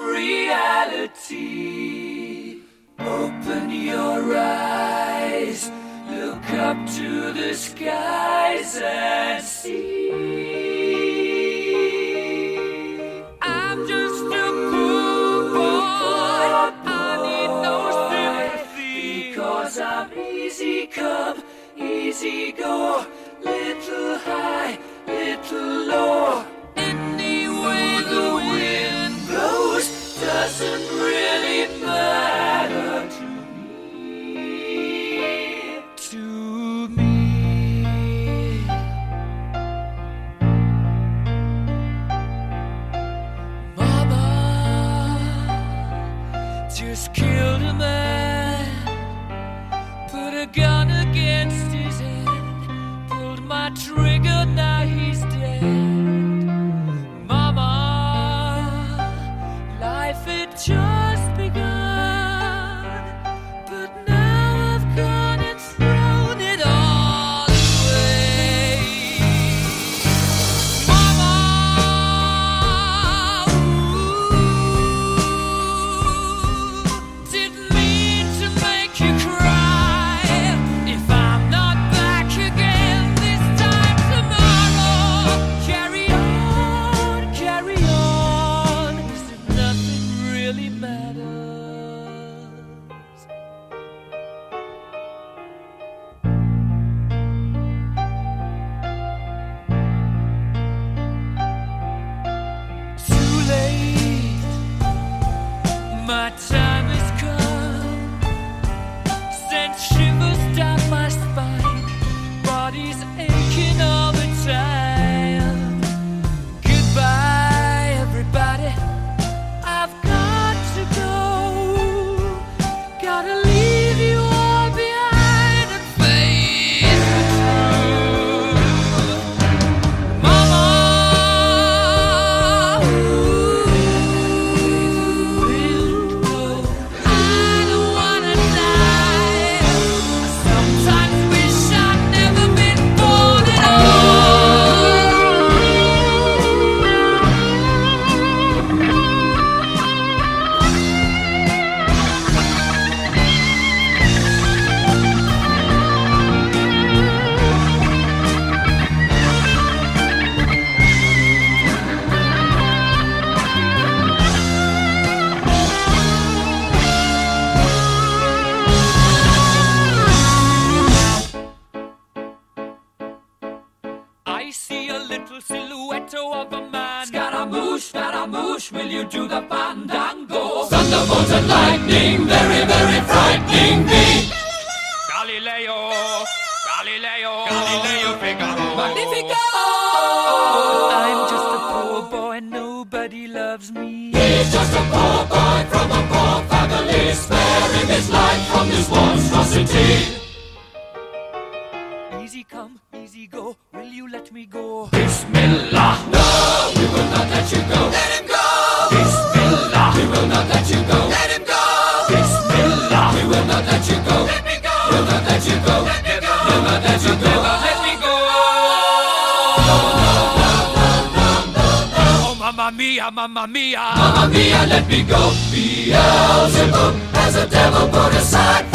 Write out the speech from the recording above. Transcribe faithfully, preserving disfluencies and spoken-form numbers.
reality. Open your eyes, look up to the skies and see. I'm just a poor boy, I need no sympathy, because I'm easy come, easy go, little high, little low. Any way the wind blows doesn't really matter to me, to me. Mama just killed a man, put a gun against his head, pulled my trigger, now he's dead. Mama, life had just begun, but now I've gone and thrown it all away. Mama, ooh, didn't mean to make you cry. If I'm not back again this time tomorrow, carry on, carry on, as if nothing really matters. Too late, my time has come, sent shivers down my spine, body's aching all the time. Goodbye, everybody, I've got to go, gotta leave you all behind and face the truth. Mama, ooh, I don't wanna die. I sometimes wish I'd never been born at I see a little silhouette of a man. Scaramouche, Scaramouche, will you do the fandango? Thunderbolts and lightning, very, very frightening me. Galileo, Galileo, Galileo Figaro. Magnifico! I'm just a poor boy, nobody loves me. He's just a poor boy from a poor family, sparing his life from this monstrosity. Easy come, easy go, will you let me go? Bismillah, no, we will not let you go. Let him go! Bismillah, we will not let you go. Let him go! Bismillah, we will not let you go. Let me go! We'll not let you go. Let me go! We'll not let you go. Never let me go! No, no, no, no, no, no, no. Oh, mamma mia, mamma mia. Mamma mia, let me go. Beelzebub has a devil put aside